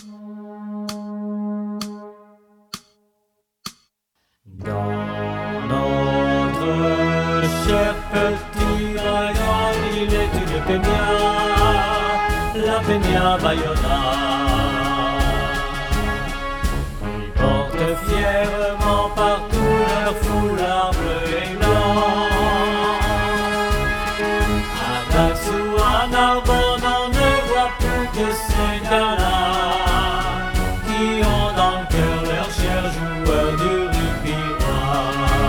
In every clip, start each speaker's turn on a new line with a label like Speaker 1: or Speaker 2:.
Speaker 1: Dans notre cher petit rayon, il est une peña, la Peña Bayona. Ils portent fièrement partout leur foulard bleu et blanc. À Dax ou à Narbonne, on ne voit plus que ces gars-là qui ont dans le cœur leurs chers joueurs du rugby roi.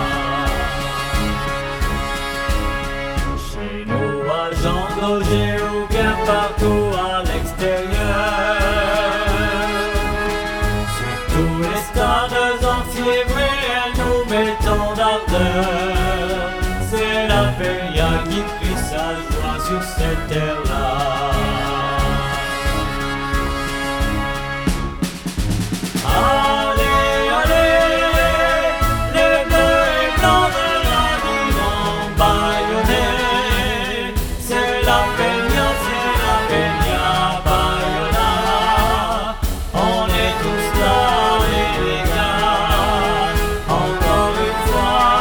Speaker 1: Chez nous à Jean Daugé ou bien partout à l'extérieur, sur tous les stades enfiévrés, nous mettons d'ardeur. C'est la Peña qui crie sa joie sur cette terre-là. Allez, allez, les bleus et blancs de la Diran Bayonnais, c'est la Peña Bayonna. On est tous là, les gars, encore une fois.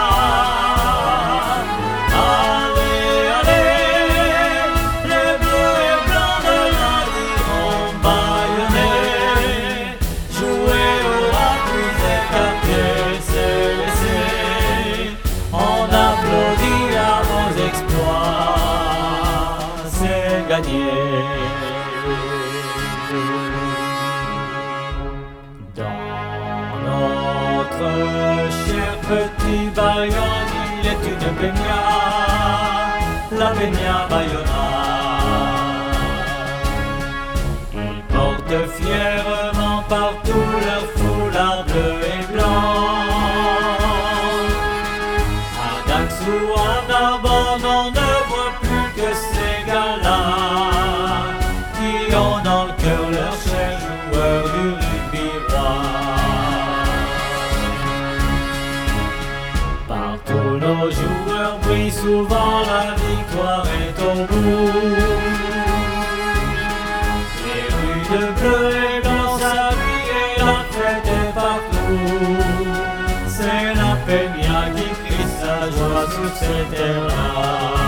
Speaker 1: Allez, allez, les bleus et blancs de la Diran Bayonnais, jouez au rapide écarté, c'est laissé. On applaudit à vos exploits, c'est gagné. Dans notre cher petit Bayonne, il est une peña, la Peña Bayonna. Ils portent fièrement partout leur foulard bleu et blanc. À Dax ou à Narbonne, on ne voit plus que ces gars-là qui ont dans le cœur leurs chers joueurs du rugby roi. Partout nos joueurs brillent, souvent la victoire est au bout. Les rues de bleu et blanc s'habillent et la fête est partout. C'est la Peña qui crie sa joie sur ces terres-là.